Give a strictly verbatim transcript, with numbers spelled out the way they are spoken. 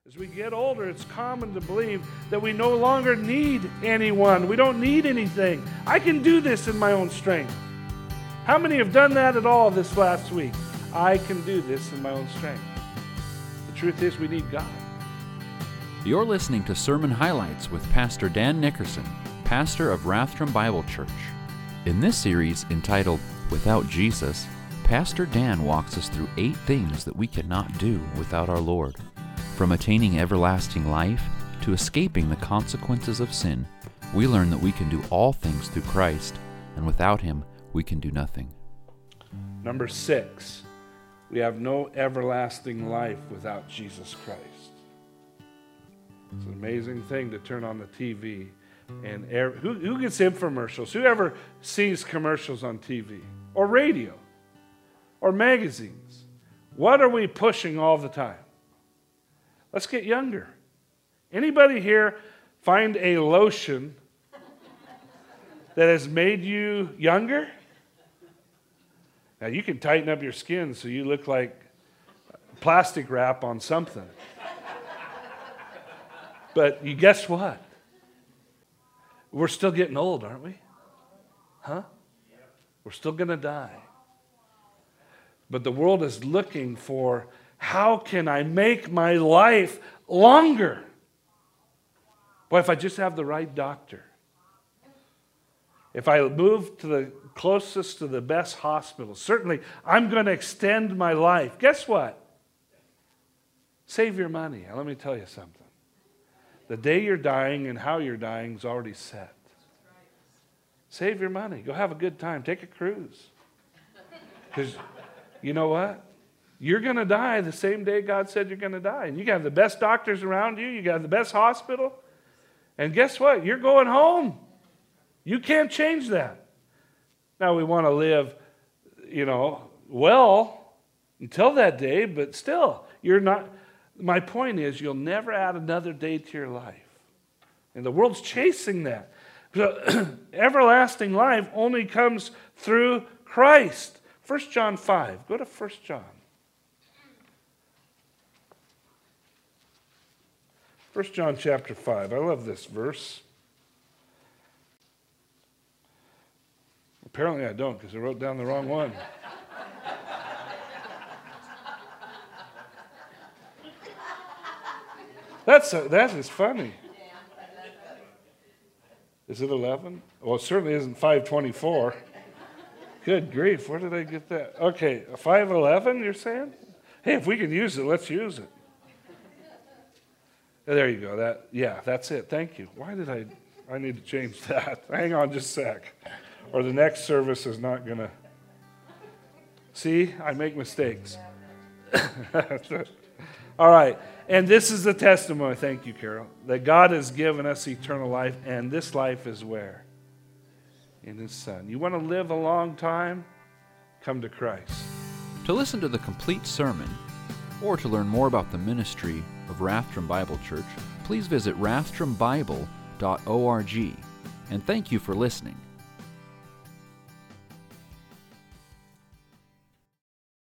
As we get older, it's common to believe that we no longer need anyone. We don't need anything. I can do this in my own strength. How many have done that at all this last week? I can do this in my own strength. The truth is, we need God. You're listening to Sermon Highlights with Pastor Dan Nickerson, pastor of Rathdrum Bible Church. In this series entitled Without Jesus, Pastor Dan walks us through eight things that we cannot do without our Lord. From attaining everlasting life to escaping the consequences of sin, we learn that we can do all things through Christ, and without Him, we can do nothing. Number six, we have no everlasting life without Jesus Christ. It's an amazing thing to turn on the T V and air, who, who gets infomercials? Whoever sees commercials on T V or radio or magazines? What are we pushing all the time? Let's get younger. Anybody here find a lotion that has made you younger? Now you can tighten up your skin so you look like plastic wrap on something. But you guess what? We're still getting old, aren't we? Huh? We're still going to die. But the world is looking for, how can I make my life longer? Boy, if I just have the right doctor. If I move to the closest to the best hospital, certainly I'm going to extend my life. Guess what? Save your money. Now, let me tell you something. The day you're dying and how you're dying is already set. Save your money. Go have a good time. Take a cruise. Because you know what? You're going to die the same day God said you're going to die. And you got the best doctors around you. You got the best hospital. And guess what? You're going home. You can't change that. Now, we want to live, you know, well until that day, but still, you're not. My point is, you'll never add another day to your life. And the world's chasing that. So, everlasting life only comes through Christ. First John five. Go to First John. First John chapter five. I love this verse. Apparently I don't, because I wrote down the wrong one. That's a, that is funny. Is it eleven? Well, it certainly isn't five twenty-four. Good grief, where did I get that? Okay, five eleven, you're saying? Hey, if we can use it, let's use it. There you go. That yeah, that's it. Thank you. Why did I? I need to change that. Hang on just a sec, or the next service is not gonna. See, I make mistakes. All right. And this is the testimony, thank you, Carol, that God has given us eternal life, and this life is where? In His Son. You want to live a long time? Come to Christ. To listen to the complete sermon, or to learn more about the ministry of Rathdrum Bible Church, please visit rathdrum bible dot org. And thank you for listening.